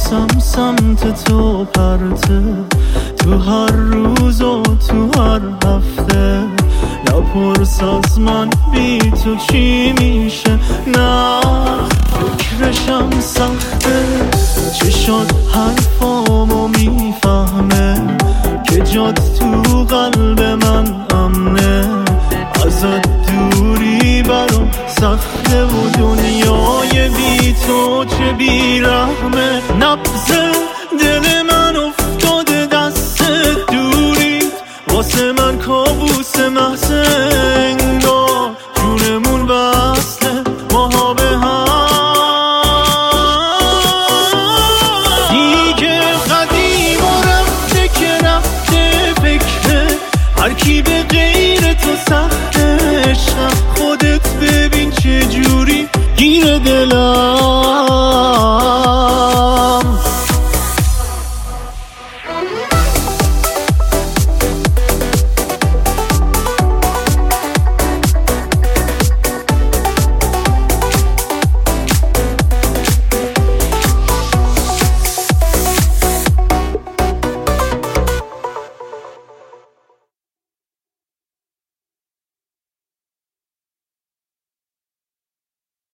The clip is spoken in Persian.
حواسم سمت تو پرته، تو هر روز و تو هر هفته. نپرس از من بی تو چی میشه، نه فکرشم سخته. چه شد حرفامو میفهمه که جات تو قلب من امنه. ازت دوری برام سخته و دنیای بی تو چه بیرحمه. نبض دل من افتاده دست دوریت، واسه من کابوس محض انگار. جونمون بسته ماها به هم دیگه. قدیم و رفته که رفته فکره، هر کی به غیر تو سخته عشقم.